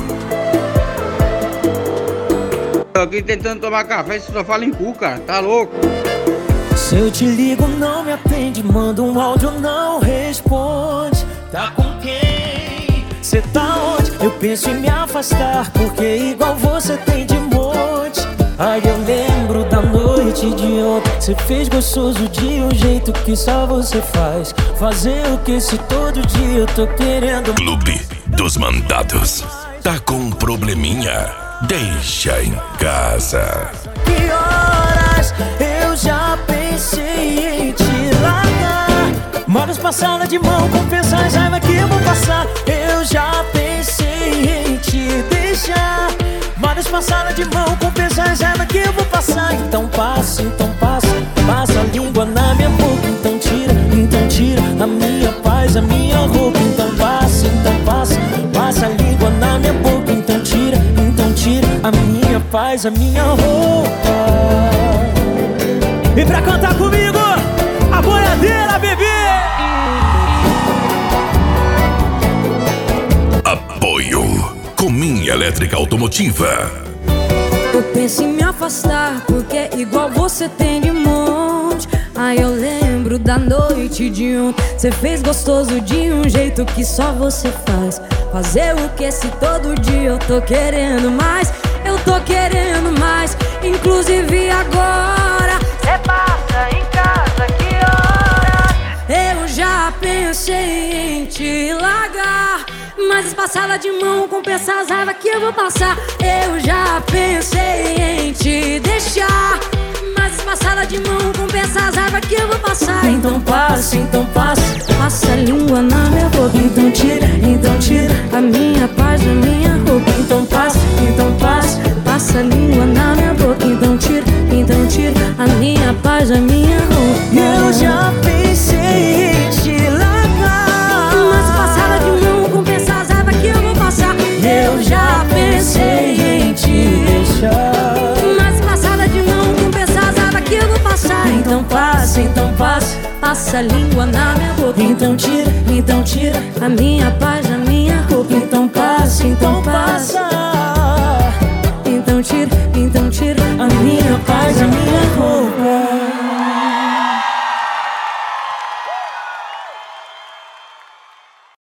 Tô aqui tentando tomar café, você só fala em cu, cara, tá louco? Se eu te ligo, não me atende, manda um áudio, não responde. Tá com quem? Cê tá onde? Eu penso em me afastar, porque igual você tem de monte. Ai, eu lembro da noite de ontem, cê fez gostoso de um jeito que só você faz. Fazer o que se todo dia eu tô querendo. Clube dos Mandados. Tá com um probleminha? Deixa em casa. Que horas eu já pensei em te largar. Moras passada de mão, compensa as raiva que eu vou passar. Eu já pensei em te deixar. Moras passada de mão, compensa as raiva que eu vou passar. Então passa a língua na minha boca. Então tira a minha paz, a minha roupa. Então passa a língua na minha boca. Então tira a minha paz, a minha roupa. E pra cantar comigo, a boiadeira, bebê! Apoio Cominha Elétrica Automotiva. Eu penso em me afastar, porque igual você tem de monte. Ai, eu lembro da noite de ontem, cê fez gostoso de um jeito que só você faz. Fazer o que se todo dia eu tô querendo mais. Eu tô querendo mais, inclusive agora. Cê passa em casa, que horas? Eu já pensei em te largar, mas passada de mão compensa as raivas que eu vou passar. Eu já pensei em te deixar, mas passada de mão compensa as raivas que eu vou passar. Então passa a língua na minha boca. Então tira a minha paz da minha roupa. Então passa a língua na minha boca. Então tira a minha paz da minha roupa. Eu já pensei em te largar, mas passada de mão compensa as raivas que eu vou passar. eu já pensei em te deixar, mas passada de mão compensa as raivas que eu vou passar. então passa a língua na minha boca. então tira a minha paz da minha roupa. então passa